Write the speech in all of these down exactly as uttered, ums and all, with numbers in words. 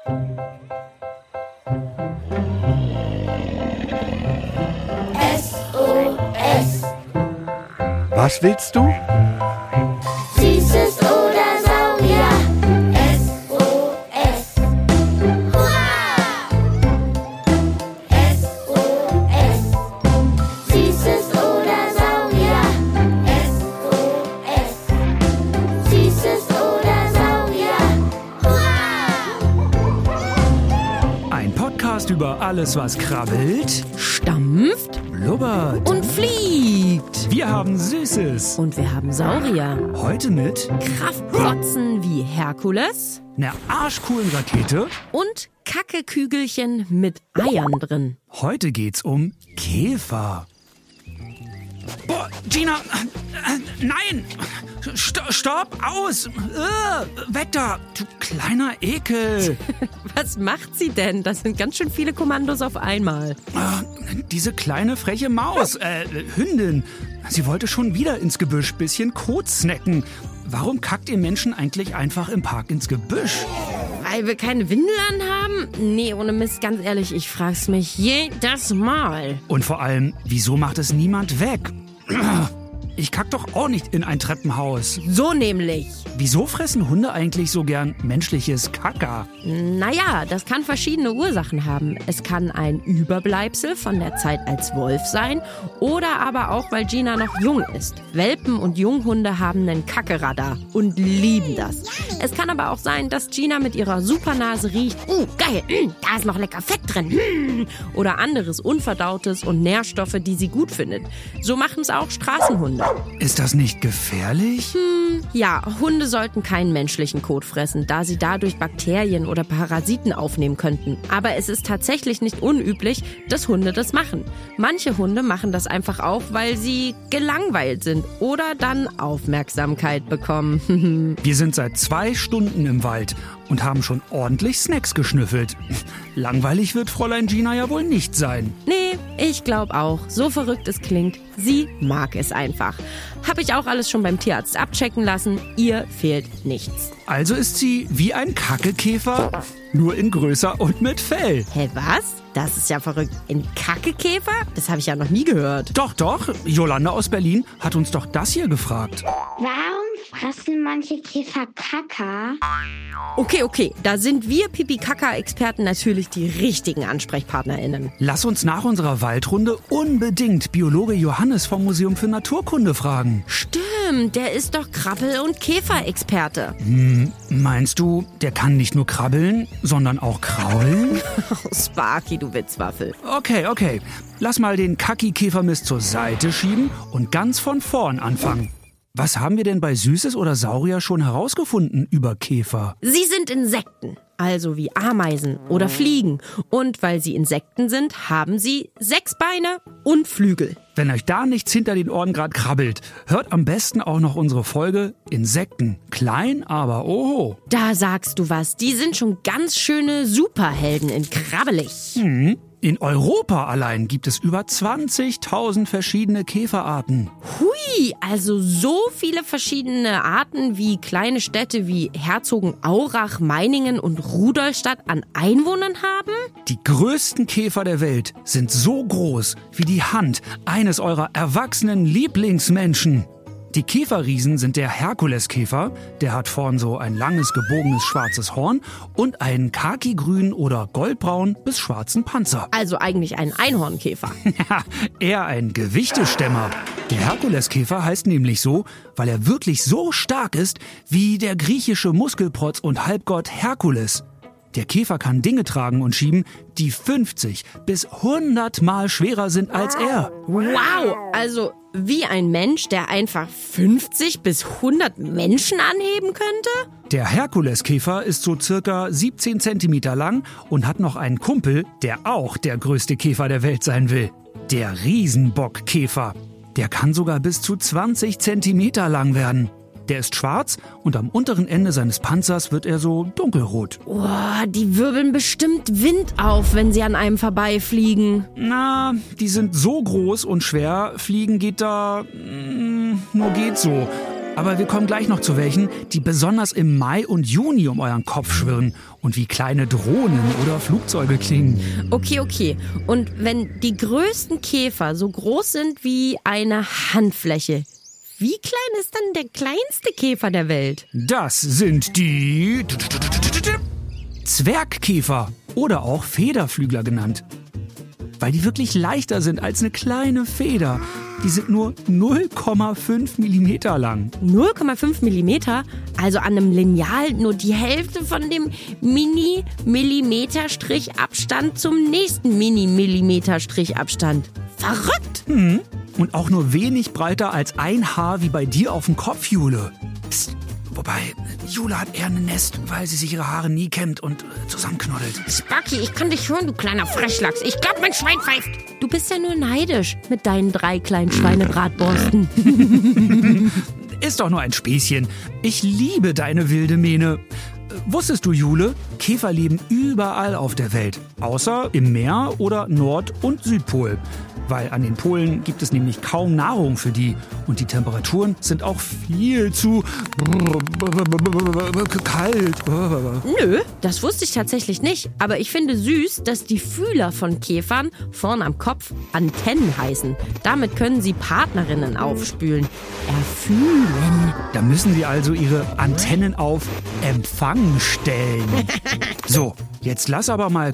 S O S. Was willst du? Süßes oder Saurier. S O S. Hurra! S O S. Süßes oder Saurier. S O S. Süßes oder Saurier. Hurra! Ein Podcast über alles, was krabbelt, Stampft blubbert. und fliegt. Wir haben Süßes. Und wir haben Saurier. Heute mit Kraftprotzen wie Herkules einer arschcoolen Rakete. und Kackekügelchen mit Eiern drin. Heute geht's um Käfer. Boah, Gina, äh, nein! St Stopp, aus! Äh, weg da, du kleiner Ekel! Was macht sie denn? Das sind ganz schön viele Kommandos auf einmal. Äh, diese kleine freche Maus, äh, Hündin, sie wollte schon wieder ins Gebüsch bisschen Kot snacken. Warum kackt ihr Menschen eigentlich einfach im Park ins Gebüsch? Weil wir keine Windel anhaben? Nee, ohne Mist, ganz ehrlich, ich frag's mich jedes Mal. Und vor allem, wieso macht es niemand weg? Ich kack doch auch nicht in ein Treppenhaus. So nämlich. Wieso fressen Hunde eigentlich so gern menschliches Kaka? Naja, das kann verschiedene Ursachen haben. Es kann ein Überbleibsel von der Zeit als Wolf sein oder aber auch, weil Gina noch jung ist. Welpen und Junghunde haben einen Kackeradar und lieben das. Es kann aber auch sein, dass Gina mit ihrer Supernase riecht, uh, geil, mm, da ist noch lecker Fett drin, mm, oder anderes Unverdautes und Nährstoffe, die sie gut findet. So machen es auch Straßenhunde. Ist das nicht gefährlich? Ja, Hunde sollten keinen menschlichen Kot fressen, da sie dadurch Bakterien oder Parasiten aufnehmen könnten. Aber es ist tatsächlich nicht unüblich, dass Hunde das machen. Manche Hunde machen das einfach auch, weil sie gelangweilt sind oder dann Aufmerksamkeit bekommen. Wir sind seit zwei Stunden im Wald und haben schon ordentlich Snacks geschnüffelt. Langweilig wird Fräulein Gina ja wohl nicht sein. Nee, ich glaube auch. So verrückt es klingt, sie mag es einfach. Hab ich auch alles schon beim Tierarzt abchecken lassen. Ihr fehlt nichts. Also ist sie wie ein Kackekäfer, nur in größer und mit Fell. Hä, was? Das ist ja verrückt. Ein Kackekäfer? Das habe ich ja noch nie gehört. Doch, doch, Jolanda aus Berlin hat uns doch das hier gefragt. Warum fressen manche Käfer Kaka? Okay, okay, da sind wir Pipi-Kaka-Experten natürlich die richtigen AnsprechpartnerInnen. Lass uns nach unserer Waldrunde unbedingt Biologe Johannes vom Museum für Naturkunde fragen. Stimmt, der ist doch Krabbel- und Käferexperte. Hm, meinst du, der kann nicht nur krabbeln, sondern auch kraulen? Oh, Sparky, du Witzwaffel. Okay, okay. Lass mal den Kacki-Käfermist zur Seite schieben und ganz von vorn anfangen. Was haben wir denn bei Süßes oder Saurier schon herausgefunden über Käfer? Sie sind Insekten, also wie Ameisen oder Fliegen. Und weil sie Insekten sind, haben sie sechs Beine und Flügel. Wenn euch da nichts hinter den Ohren gerade krabbelt, hört am besten auch noch unsere Folge Insekten. Klein, aber oho. Da sagst du was, die sind schon ganz schöne Superhelden in krabbelig. Hm. In Europa allein gibt es über zwanzigtausend verschiedene Käferarten. Hui, also so viele verschiedene Arten, wie kleine Städte wie Herzogenaurach, Meiningen und Rudolstadt an Einwohnern haben? Die größten Käfer der Welt sind so groß wie die Hand eines eurer erwachsenen Lieblingsmenschen. Die Käferriesen sind der Herkuleskäfer, der hat vorn so ein langes, gebogenes schwarzes Horn und einen khakigrünen oder goldbraun bis schwarzen Panzer. Also eigentlich ein Einhornkäfer. Ja, eher ein Gewichtestemmer. Der Herkuleskäfer heißt nämlich so, weil er wirklich so stark ist wie der griechische Muskelprotz und Halbgott Herkules. Der Käfer kann Dinge tragen und schieben, die fünfzig bis hundert Mal schwerer sind als er. Wow, also wie ein Mensch, der einfach fünfzig bis hundert Menschen anheben könnte? Der Herkuleskäfer ist so circa siebzehn Zentimeter lang und hat noch einen Kumpel, der auch der größte Käfer der Welt sein will. Der Riesenbockkäfer. Der kann sogar bis zu zwanzig Zentimeter lang werden. Der ist schwarz und am unteren Ende seines Panzers wird er so dunkelrot. Oh, die wirbeln bestimmt Wind auf, wenn sie an einem vorbeifliegen. Na, die sind so groß und schwer, fliegen geht da... Mh, nur geht so. Aber wir kommen gleich noch zu welchen, die besonders im Mai und Juni um euren Kopf schwirren und wie kleine Drohnen oder Flugzeuge klingen. Okay, okay. Und wenn die größten Käfer so groß sind wie eine Handfläche, wie klein ist dann der kleinste Käfer der Welt? Das sind die Zwergkäfer oder auch Federflügler genannt. Weil die wirklich leichter sind als eine kleine Feder. Die sind nur null Komma fünf Millimeter lang. null Komma fünf Millimeter? Also an einem Lineal nur die Hälfte von dem Mini-Millimeter-Strich Abstand zum nächsten Mini-Millimeter-Strich Abstand. Verrückt! Hm. Und auch nur wenig breiter als ein Haar wie bei dir auf dem Kopf, Jule. Psst. Wobei, Jule hat eher ein Nest, weil sie sich ihre Haare nie kämmt und äh, zusammenknoddelt. Sparky, ich kann dich hören, du kleiner Frechlachs. Ich glaub, mein Schwein pfeift. Du bist ja nur neidisch mit deinen drei kleinen Schweinebratborsten. Ist doch nur ein Späßchen. Ich liebe deine wilde Mähne. Äh, wusstest du, Jule? Käfer leben überall auf der Welt. Außer im Meer oder Nord- und Südpol. Weil an den Polen gibt es nämlich kaum Nahrung für die. Und die Temperaturen sind auch viel zu kalt. Nö, das wusste ich tatsächlich nicht. Aber ich finde süß, dass die Fühler von Käfern vorn am Kopf Antennen heißen. Damit können sie Partnerinnen aufspülen. Erfühlen. Da müssen sie also ihre Antennen auf Empfang stellen. So, jetzt lass aber mal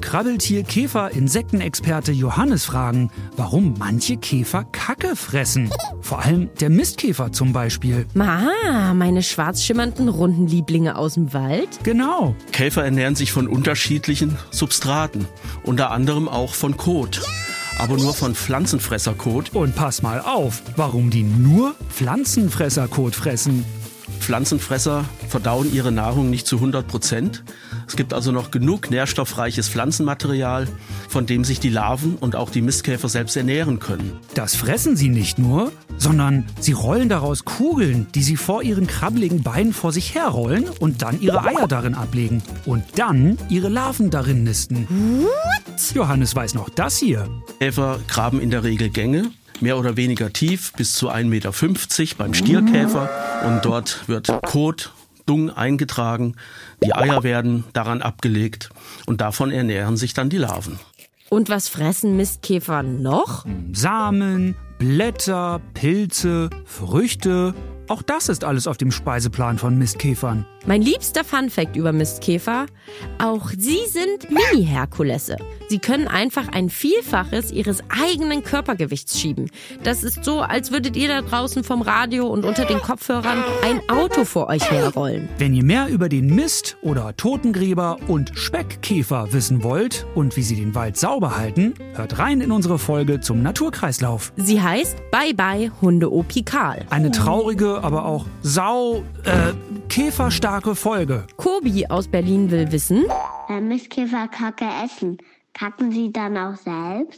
Krabbeltier-Käfer-Insektenexperte Johannes fragen, warum manche Käfer Kacke fressen. Vor allem der Mistkäfer zum Beispiel. Ah, meine schwarz schimmernden runden Lieblinge aus dem Wald? Genau. Käfer ernähren sich von unterschiedlichen Substraten, unter anderem auch von Kot. Aber nur von Pflanzenfresserkot. Und pass mal auf, warum die nur Pflanzenfresserkot fressen. Pflanzenfresser verdauen ihre Nahrung nicht zu hundert Prozent. Es gibt also noch genug nährstoffreiches Pflanzenmaterial, von dem sich die Larven und auch die Mistkäfer selbst ernähren können. Das fressen sie nicht nur, sondern sie rollen daraus Kugeln, die sie vor ihren krabbeligen Beinen vor sich herrollen und dann ihre Eier darin ablegen. Und dann ihre Larven darin nisten. What? Johannes weiß noch das hier. Käfer graben in der Regel Gänge, mehr oder weniger tief, bis zu ein Meter fünfzig beim Stierkäfer. Und dort wird Kot, Dung eingetragen, die Eier werden daran abgelegt und davon ernähren sich dann die Larven. Und was fressen Mistkäfer noch? Samen, Blätter, Pilze, Früchte. Auch das ist alles auf dem Speiseplan von Mistkäfern. Mein liebster Funfact über Mistkäfer: Auch sie sind Mini-Herkulesse. Sie können einfach ein Vielfaches ihres eigenen Körpergewichts schieben. Das ist so, als würdet ihr da draußen vom Radio und unter den Kopfhörern ein Auto vor euch herrollen. Wenn ihr mehr über den Mist- oder Totengräber und Speckkäfer wissen wollt und wie sie den Wald sauber halten, hört rein in unsere Folge zum Naturkreislauf. Sie heißt Bye Bye Hunde-Opi Karl. Eine traurige, aber auch sau, äh, käferstarke Folge. Kobi aus Berlin will wissen: Wenn Mistkäfer Kacke essen, kacken sie dann auch selbst?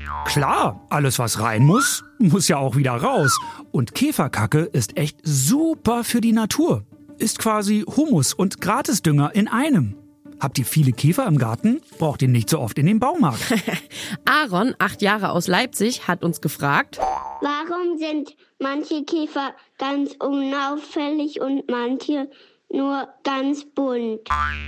Klar, alles was rein muss, muss ja auch wieder raus. Und Käferkacke ist echt super für die Natur. Ist quasi Humus und Gratisdünger in einem. Habt ihr viele Käfer im Garten? Braucht ihr nicht so oft in den Baumarkt. Aaron, acht Jahre aus Leipzig, hat uns gefragt: Warum sind manche Käfer ganz unauffällig und manche nur ganz bunt?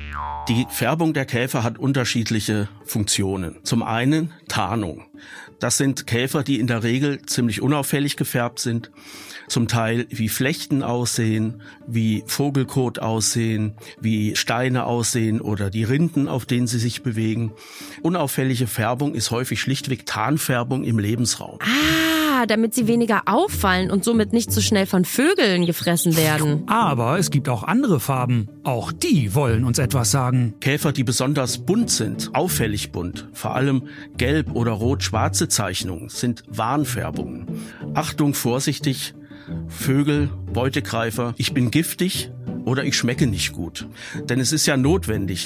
Die Färbung der Käfer hat unterschiedliche Funktionen. Zum einen Tarnung. Das sind Käfer, die in der Regel ziemlich unauffällig gefärbt sind. Zum Teil wie Flechten aussehen, wie Vogelkot aussehen, wie Steine aussehen oder die Rinden, auf denen sie sich bewegen. Unauffällige Färbung ist häufig schlichtweg Tarnfärbung im Lebensraum. Ah, damit sie weniger auffallen und somit nicht so schnell von Vögeln gefressen werden. Aber es gibt auch andere Farben. Auch die wollen uns etwas sagen. Käfer, die besonders bunt sind, auffällig bunt, vor allem gelb- oder rot-schwarze Zeichnungen, sind Warnfärbungen. Achtung, vorsichtig, Vögel, Beutegreifer, ich bin giftig oder ich schmecke nicht gut. Denn es ist ja notwendig.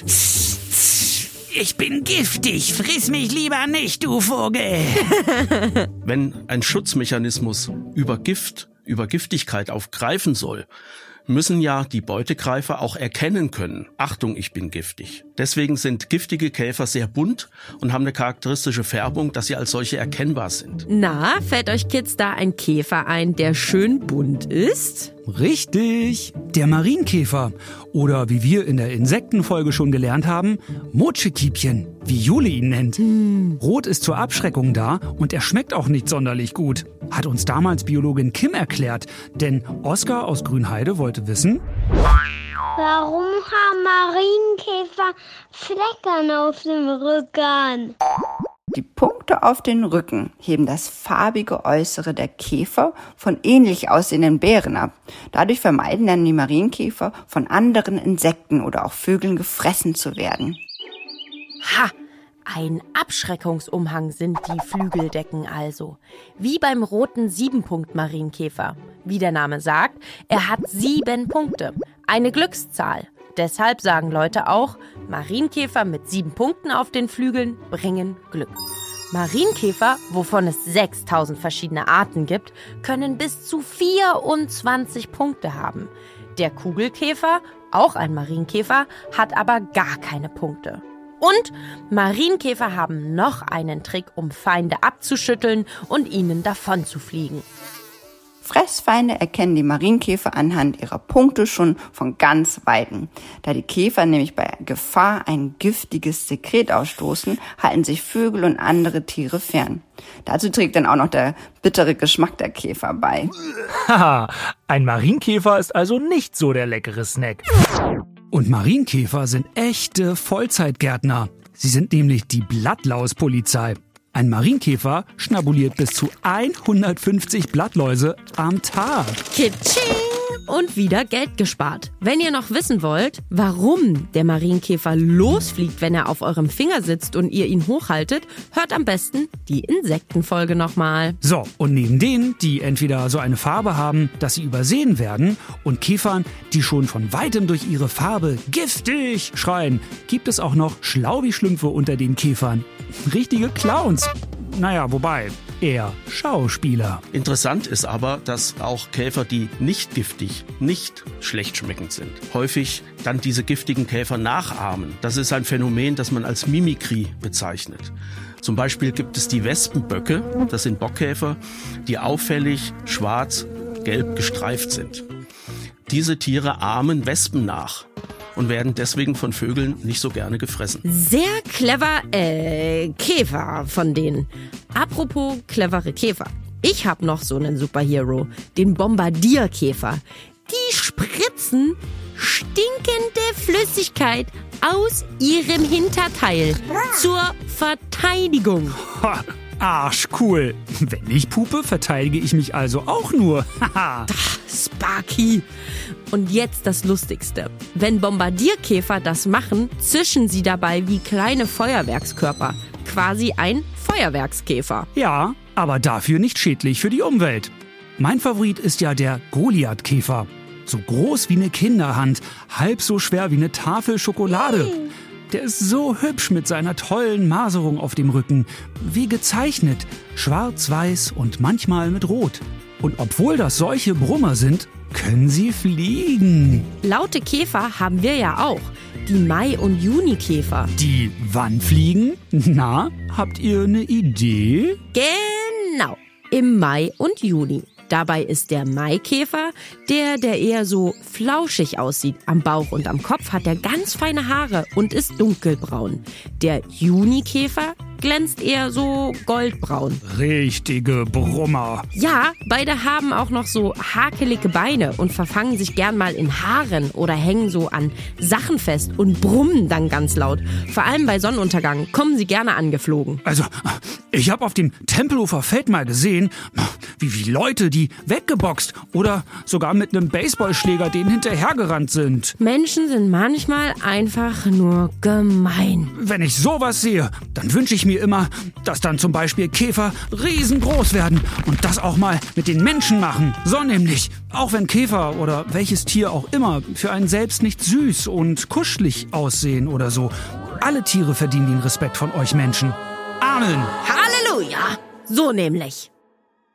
Ich bin giftig, friss mich lieber nicht, du Vogel. Wenn ein Schutzmechanismus über Gift, über Giftigkeit aufgreifen soll, müssen ja die Beutegreifer auch erkennen können: Achtung, ich bin giftig. Deswegen sind giftige Käfer sehr bunt und haben eine charakteristische Färbung, dass sie als solche erkennbar sind. Na, fällt euch Kids da ein Käfer ein, der schön bunt ist? Richtig, der Marienkäfer. Oder wie wir in der Insektenfolge schon gelernt haben, Motschekiebchen, wie Jule ihn nennt. Mm. Rot ist zur Abschreckung da und er schmeckt auch nicht sonderlich gut. Hat uns damals Biologin Kim erklärt. Denn Oskar aus Grünheide wollte wissen: Warum haben Marienkäfer Flecken auf dem Rücken? Die Punkte auf den Rücken heben das farbige Äußere der Käfer von ähnlich aussehenden Beeren ab. Dadurch vermeiden dann die Marienkäfer, von anderen Insekten oder auch Vögeln gefressen zu werden. Ha! Ein Abschreckungsumhang sind die Flügeldecken also. Wie beim roten Siebenpunkt-Marienkäfer. Wie der Name sagt, er hat sieben Punkte. Eine Glückszahl. Deshalb sagen Leute auch, Marienkäfer mit sieben Punkten auf den Flügeln bringen Glück. Marienkäfer, wovon es sechstausend verschiedene Arten gibt, können bis zu vierundzwanzig Punkte haben. Der Kugelkäfer, auch ein Marienkäfer, hat aber gar keine Punkte. Und Marienkäfer haben noch einen Trick, um Feinde abzuschütteln und ihnen davon zu fliegen. Fressfeinde erkennen die Marienkäfer anhand ihrer Punkte schon von ganz Weitem. Da die Käfer nämlich bei Gefahr ein giftiges Sekret ausstoßen, halten sich Vögel und andere Tiere fern. Dazu trägt dann auch noch der bittere Geschmack der Käfer bei. Haha, ein Marienkäfer ist also nicht so der leckere Snack. Und Marienkäfer sind echte Vollzeitgärtner. Sie sind nämlich die Blattlauspolizei. Ein Marienkäfer schnabuliert bis zu hundertfünfzig Blattläuse am Tag. Kitsching! Und wieder Geld gespart. Wenn ihr noch wissen wollt, warum der Marienkäfer losfliegt, wenn er auf eurem Finger sitzt und ihr ihn hochhaltet, hört am besten die Insektenfolge nochmal. So, und neben denen, die entweder so eine Farbe haben, dass sie übersehen werden, und Käfern, die schon von weitem durch ihre Farbe giftig schreien, gibt es auch noch schlau wie Schlümpfe unter den Käfern. Richtige Clowns. Naja, wobei, eher Schauspieler. Interessant ist aber, dass auch Käfer, die nicht giftig, nicht schlecht schmeckend sind, häufig dann diese giftigen Käfer nachahmen. Das ist ein Phänomen, das man als Mimikrie bezeichnet. Zum Beispiel gibt es die Wespenböcke, das sind Bockkäfer, die auffällig schwarz-gelb gestreift sind. Diese Tiere ahmen Wespen nach und werden deswegen von Vögeln nicht so gerne gefressen. Sehr clever, äh, Käfer von denen. Apropos clevere Käfer. Ich hab noch so einen Superhero, den Bombardierkäfer. Die spritzen stinkende Flüssigkeit aus ihrem Hinterteil zur Verteidigung. Ha, arschcool. Wenn ich pupe, verteidige ich mich also auch nur. Haha. Sparky. Und jetzt das Lustigste. Wenn Bombardierkäfer das machen, zischen sie dabei wie kleine Feuerwerkskörper. Quasi ein Feuerwerkskäfer. Ja, aber dafür nicht schädlich für die Umwelt. Mein Favorit ist ja der Goliathkäfer. So groß wie eine Kinderhand, halb so schwer wie eine Tafel Schokolade. Der ist so hübsch mit seiner tollen Maserung auf dem Rücken. Wie gezeichnet, schwarz-weiß und manchmal mit Rot. Und obwohl das solche Brummer sind, können sie fliegen. Laute Käfer haben wir ja auch. Die Mai- und Junikäfer. Die wann fliegen? Na, habt ihr eine Idee? Genau, im Mai und Juni. Dabei ist der Maikäfer der, der eher so flauschig aussieht. Am Bauch und am Kopf hat er ganz feine Haare und ist dunkelbraun. Der Junikäfer glänzt eher so goldbraun. Richtige Brummer. Ja, beide haben auch noch so hakelige Beine und verfangen sich gern mal in Haaren oder hängen so an Sachen fest und brummen dann ganz laut. Vor allem bei Sonnenuntergang kommen sie gerne angeflogen. Also, ich habe auf dem Tempelhofer Feld mal gesehen, wie, wie Leute, die weggeboxt oder sogar mit einem Baseballschläger denen hinterhergerannt sind. Menschen sind manchmal einfach nur gemein. Wenn ich sowas sehe, dann wünsche ich mir immer, dass dann zum Beispiel Käfer riesengroß werden und das auch mal mit den Menschen machen. So nämlich, auch wenn Käfer oder welches Tier auch immer für einen selbst nicht süß und kuschelig aussehen oder so. Alle Tiere verdienen den Respekt von euch Menschen. Amen. Halleluja! So nämlich.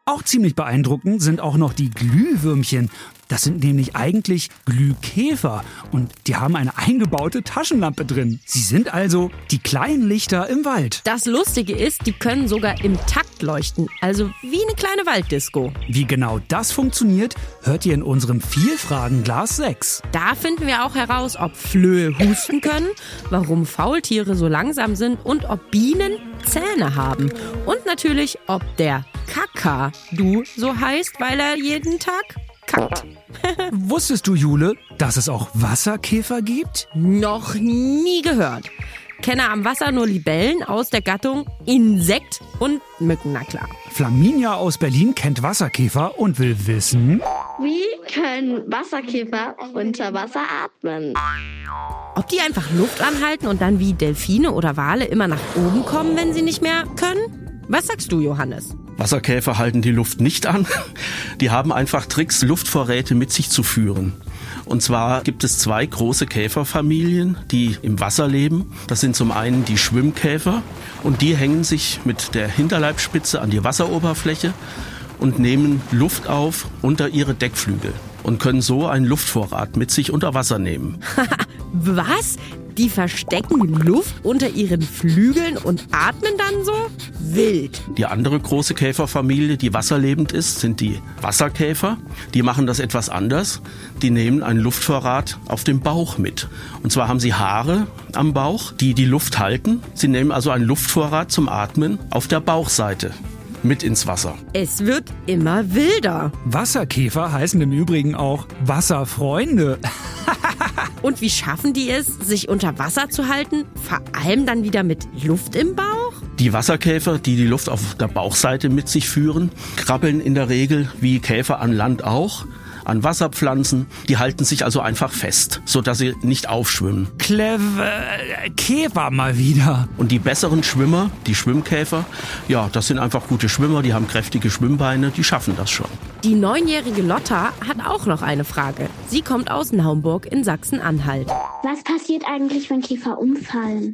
Auch ziemlich beeindruckend sind auch noch die Glühwürmchen. Das sind nämlich eigentlich Glühkäfer und die haben eine eingebaute Taschenlampe drin. Sie sind also die kleinen Lichter im Wald. Das Lustige ist, die können sogar im Takt leuchten, also wie eine kleine Walddisco. Wie genau das funktioniert, hört ihr in unserem Vielfragen-Glas sechs. Da finden wir auch heraus, ob Flöhe husten können, warum Faultiere so langsam sind und ob Bienen Zähne haben. Und natürlich, ob der Kakadu so heißt, weil er jeden Tag kackt. Wusstest du, Jule, dass es auch Wasserkäfer gibt? Noch nie gehört. Kenne am Wasser nur Libellen aus der Gattung Insekt und Mücken, na klar. Flaminia aus Berlin kennt Wasserkäfer und will wissen, Wie können Wasserkäfer unter Wasser atmen? Ob die einfach Luft anhalten und dann wie Delfine oder Wale immer nach oben kommen, wenn sie nicht mehr können? Was sagst du, Johannes? Wasserkäfer halten die Luft nicht an. Die haben einfach Tricks, Luftvorräte mit sich zu führen. Und zwar gibt es zwei große Käferfamilien, die im Wasser leben. Das sind zum einen die Schwimmkäfer und die hängen sich mit der Hinterleibsspitze an die Wasseroberfläche und nehmen Luft auf unter ihre Deckflügel und können so einen Luftvorrat mit sich unter Wasser nehmen. Was? Die verstecken Luft unter ihren Flügeln und atmen dann so? Wild. Die andere große Käferfamilie, die wasserlebend ist, sind die Wasserkäfer. Die machen das etwas anders. Die nehmen einen Luftvorrat auf dem Bauch mit. Und zwar haben sie Haare am Bauch, die die Luft halten. Sie nehmen also einen Luftvorrat zum Atmen auf der Bauchseite mit ins Wasser. Es wird immer wilder. Wasserkäfer heißen im Übrigen auch Wasserfreunde. Und wie schaffen die es, sich unter Wasser zu halten? Vor allem dann wieder mit Luft im Bauch? Die Wasserkäfer, die die Luft auf der Bauchseite mit sich führen, krabbeln in der Regel wie Käfer an Land auch, an Wasserpflanzen. Die halten sich also einfach fest, sodass sie nicht aufschwimmen. Clever Käfer mal wieder. Und die besseren Schwimmer, die Schwimmkäfer, ja, das sind einfach gute Schwimmer, die haben kräftige Schwimmbeine, die schaffen das schon. Die neunjährige Lotta hat auch noch eine Frage. Sie kommt aus Naumburg in Sachsen-Anhalt. Was passiert eigentlich, wenn Käfer umfallen?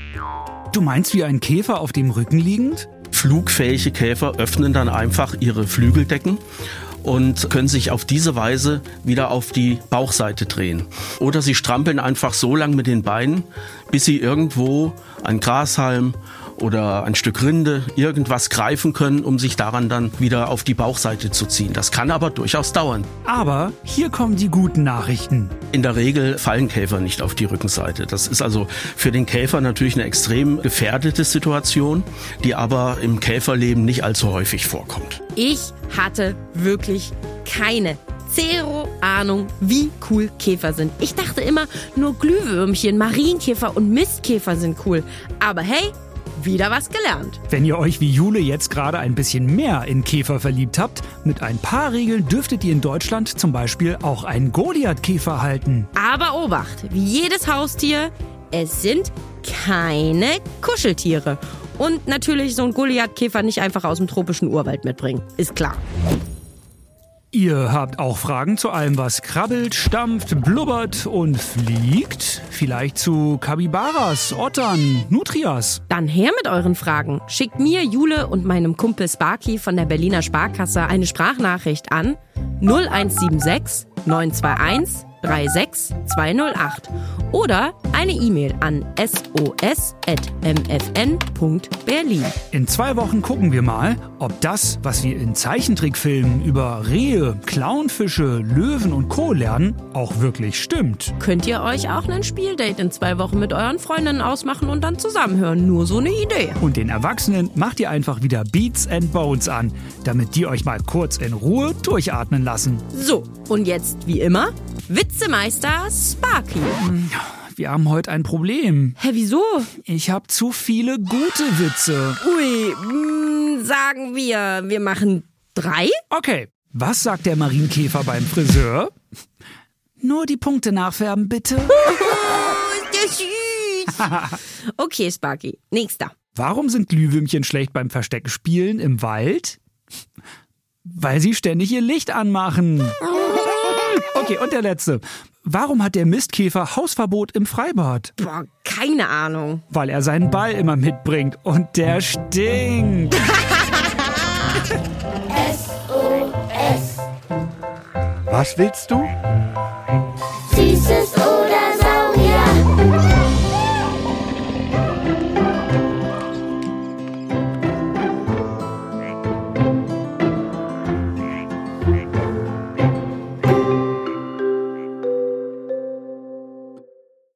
Du meinst wie ein Käfer auf dem Rücken liegend? Flugfähige Käfer öffnen dann einfach ihre Flügeldecken und können sich auf diese Weise wieder auf die Bauchseite drehen. Oder sie strampeln einfach so lang mit den Beinen, bis sie irgendwo einen Grashalm oder ein Stück Rinde, irgendwas greifen können, um sich daran dann wieder auf die Bauchseite zu ziehen. Das kann aber durchaus dauern. Aber hier kommen die guten Nachrichten. In der Regel fallen Käfer nicht auf die Rückenseite. Das ist also für den Käfer natürlich eine extrem gefährdete Situation, die aber im Käferleben nicht allzu häufig vorkommt. Ich hatte wirklich keine Zero Ahnung, wie cool Käfer sind. Ich dachte immer, nur Glühwürmchen, Marienkäfer und Mistkäfer sind cool. Aber hey, wieder was gelernt. Wenn ihr euch wie Jule jetzt gerade ein bisschen mehr in Käfer verliebt habt, mit ein paar Regeln dürftet ihr in Deutschland zum Beispiel auch einen Goliathkäfer halten. Aber Obacht, wie jedes Haustier, es sind keine Kuscheltiere. Und natürlich so ein Goliathkäfer nicht einfach aus dem tropischen Urwald mitbringen. Ist klar. Ihr habt auch Fragen zu allem, was krabbelt, stampft, blubbert und fliegt? Vielleicht zu Kapibaras, Ottern, Nutrias? Dann her mit euren Fragen. Schickt mir, Jule und meinem Kumpel Sparky von der Berliner Sparkasse eine Sprachnachricht an null eins sieben sechs neun zwei eins drei sechs zwei null acht oder eine E-Mail an s o s at m f n punkt berlin. In zwei Wochen gucken wir mal, ob das, was wir in Zeichentrickfilmen über Rehe, Clownfische, Löwen und Co. lernen, auch wirklich stimmt. Könnt ihr euch auch ein Spieldate in zwei Wochen mit euren Freundinnen ausmachen und dann zusammenhören? Nur so eine Idee. Und den Erwachsenen macht ihr einfach wieder Beats and Bones an, damit die euch mal kurz in Ruhe durchatmen lassen. So, und jetzt wie immer, Witzemeister Sparky. Wir haben heute ein Problem. Hä, wieso? Ich habe zu viele gute Witze. Ui, mh, sagen wir, wir machen drei? Okay, was sagt der Marienkäfer beim Friseur? Nur die Punkte nachfärben, bitte. Oh, ist der süß. Okay, Sparky, nächster. Warum sind Glühwürmchen schlecht beim Versteckenspielen im Wald? Weil sie ständig ihr Licht anmachen. Okay, und der letzte. Warum hat der Mistkäfer Hausverbot im Freibad? Boah, keine Ahnung. Weil er seinen Ball immer mitbringt und der stinkt. S S. Was willst du?